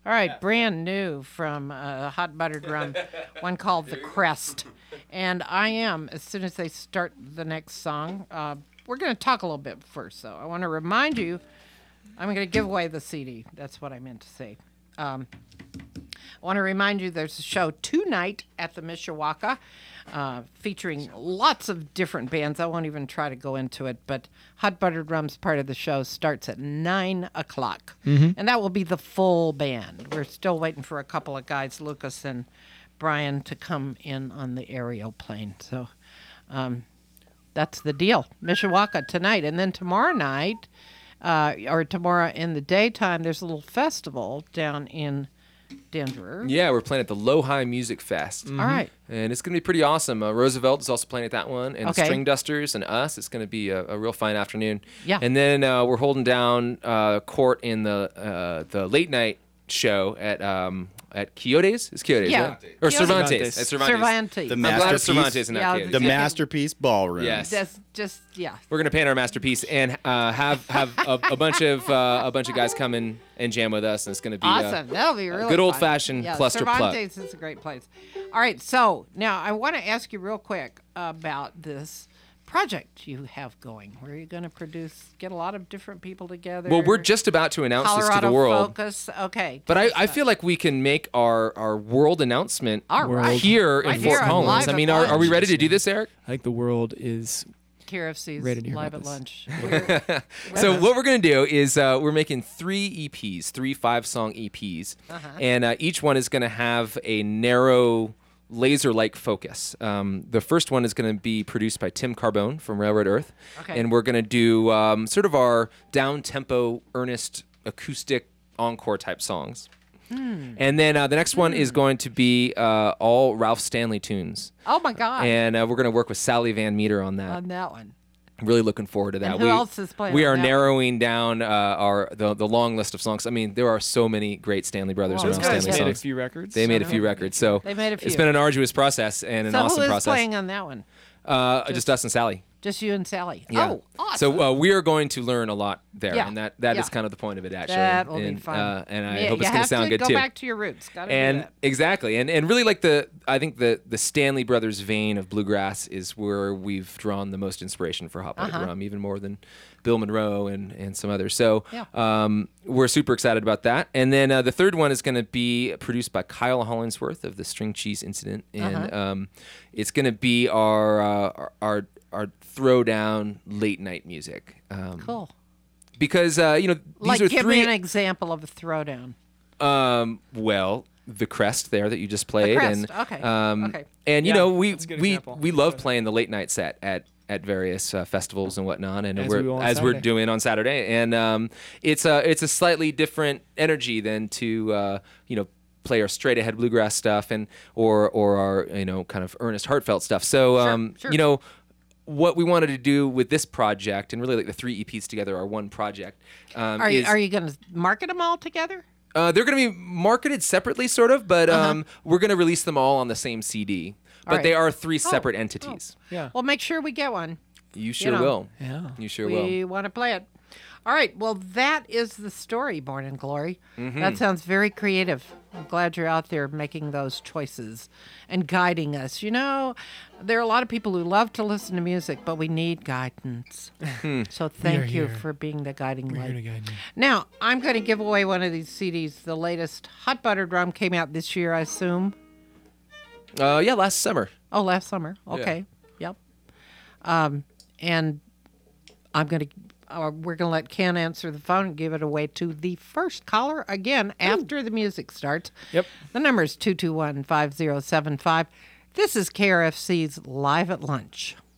All right, brand new from Hot Buttered Rum, one called The Crest. And I am, as soon as they start the next song, we're going to talk a little bit first, though. I want to remind you, I'm going to give away the CD. That's what I meant to say. I want to remind you there's a show tonight at the Mishawaka featuring lots of different bands. I won't even try to go into it, but Hot Buttered Rum's part of the show starts at 9 o'clock. And that will be the full band. We're still waiting for a couple of guys, Lucas and Brian, to come in on the aeroplane. So that's the deal. Mishawaka tonight. And then tomorrow night, or tomorrow in the daytime, there's a little festival down in Denver. Yeah, we're playing at the Low-High Music Fest. All right. And it's going to be pretty awesome. Roosevelt is also playing at that one, and String Dusters and us. It's going to be a real fine afternoon. Yeah. And then we're holding down court in the late night show at Quixotes? It's Quixotes, Yeah. right? Or Cervantes. At Cervantes. Cervantes. I'm glad it's Cervantes and not Yeah, Quixotes. The Masterpiece Ballroom. Yes. That's just, yeah. We're gonna paint our masterpiece and have a bunch of guys come in and jam with us, and it's gonna be Awesome. That'll be really good fun. old-fashioned cluster plug. Cervantes is a great place. All right, so now I want to ask you real quick about this project you have going, where you're going to get a lot of different people together. Well, we're just about to announce this to Colorado the world. Focus. Okay. But I feel like we can make our world announcement All right. here Right in here Fort on Collins. Live I at mean, are we Lunch. ready to do this, Eric? I think the world is KRFC's Ready to hear Live about at this. Lunch. So what we're going to do is we're making 3 EPs, 3 5-song EPs, and each one is going to have a narrow laser-like focus. The first one is going to be produced by Tim Carbone from Railroad Earth, Okay. and we're going to do sort of our down-tempo, earnest, acoustic encore-type songs. And then the next one is going to be all Ralph Stanley tunes. Oh, my God. And we're going to work with Sally Van Meter on that. On that one. Really looking forward to that. And who else is playing We on are that narrowing down the long list of songs. I mean, there are so many great Stanley Brothers Well, and those Ralph guys Stanley made a songs. few records. They made a few records, so They made a few. it's been an arduous process and an So awesome who is process. playing on that one? Just us and Sally. Just you and Sally. Yeah. Oh, awesome. So we are going to learn a lot there, Yeah. and that Yeah. is kind of the point of it, actually. that will and, be fun. And I Yeah, hope it's you going have sound good go too. back to your roots. Gotta do And that. exactly, and really like I think the Stanley Brothers vein of bluegrass is where we've drawn the most inspiration for Hot Buttered Rum, even more than Bill Monroe and some others. So Yeah. we're super excited about that. And then the third one is going to be produced by Kyle Hollingsworth of the String Cheese Incident, and it's going to be our throwdown late night music. Cool. Because these Like, are give three. me an example of a throwdown. Well, the Crest there that you just played, Crest, and okay, okay. and Yeah, we that's a good we example. we love playing the late night set at various festivals and whatnot, and As we will on we're Saturday. doing on Saturday, and it's a slightly different energy than to play our straight ahead bluegrass stuff or our kind of earnest heartfelt stuff. So Sure. What we wanted to do with this project, and really like the 3 EPs together are one project. Are you going to market them all together? They're going to be marketed separately, sort of, but we're going to release them all on the same CD. But right. they are 3 separate entities. Yeah. Well, make sure we get one. You sure know. will. Yeah. You sure will. We want to play it. All right. Well, that is the story, Born in Glory. Mm-hmm. That sounds very creative. I'm glad you're out there making those choices and guiding us. There are a lot of people who love to listen to music, but we need guidance. So thank you here. for being the guiding We're light. here to guide you. Now, I'm going to give away one of these CDs. The latest Hot Buttered Rum came out this year, I assume. Yeah, last summer. Oh, last summer. Okay. Yep. And I'm going to. We're going to let Ken answer the phone and give it away to the first caller again after the music starts. Yep. The number is 221-5075. This is KRFC's Live at Lunch.